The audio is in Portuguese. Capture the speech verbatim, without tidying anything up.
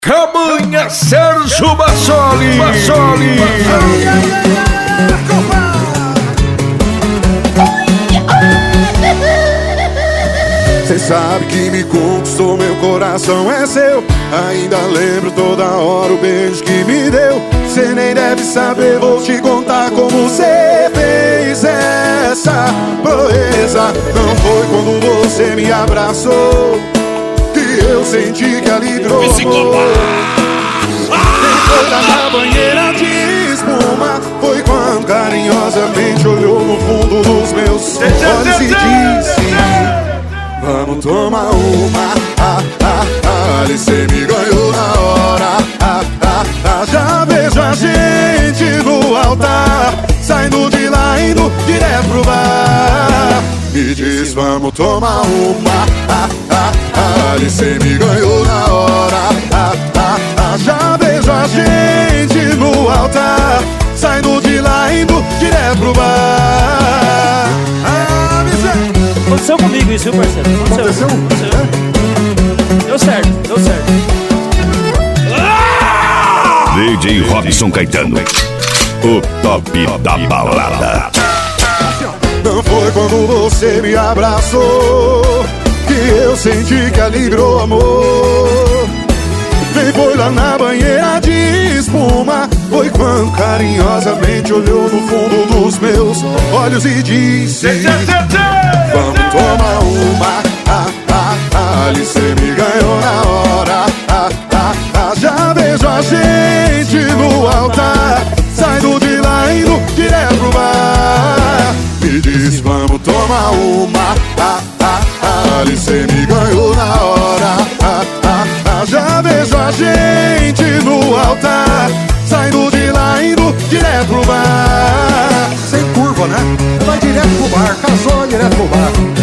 Cabanha Sérgio Bassoli, Bassoli. Cê sabe que me conquistou, meu coração é seu. Ainda lembro toda hora o beijo que me deu. Cê nem deve saber, vou te contar como cê fez essa proeza. Não foi quando você me abraçou que eu senti que aliviou amor. Depois da banheira de espuma, foi quando carinhosamente olhou no fundo dos meus olhos e disse: vamos tomar uma, ah, ah, ah. Ali cê me ganhou na hora, ah, ah, ah. Já vejo a gente no altar, saindo de lá, indo direto pro bar. Me diz, vamos tomar uma, ah, ah, ah. Ali cê me ganhou na hora, ah, ah, ah. Já vejo a gente no altar, saindo de lá, indo direto pro bar. Ah, me Aconteceu comigo isso, viu, parceiro? Aconteceu? Aconteceu? Aconteceu. Deu certo, deu certo. D J Robson Caetano, o top da balada. Não foi quando você me abraçou que eu senti que aliviou amor. Nem foi lá na banheira de espuma, foi quando carinhosamente olhou no fundo dos meus olhos e disse: vamos tomar uma, ah, ah, ah. Ali cê me ganhou na hora, ah, ah, ah. Já vejo a gente no altar, saindo de lá, indo direto pro bar. Me diz, vamos tomar uma, ah, ah, ah. Ali cê me ganhou na hora, ah, ah, ah. Já vejo a gente no altar, saindo de lá, indo direto pro bar. Sem curva, né? Vai direto pro bar, casou direto pro bar.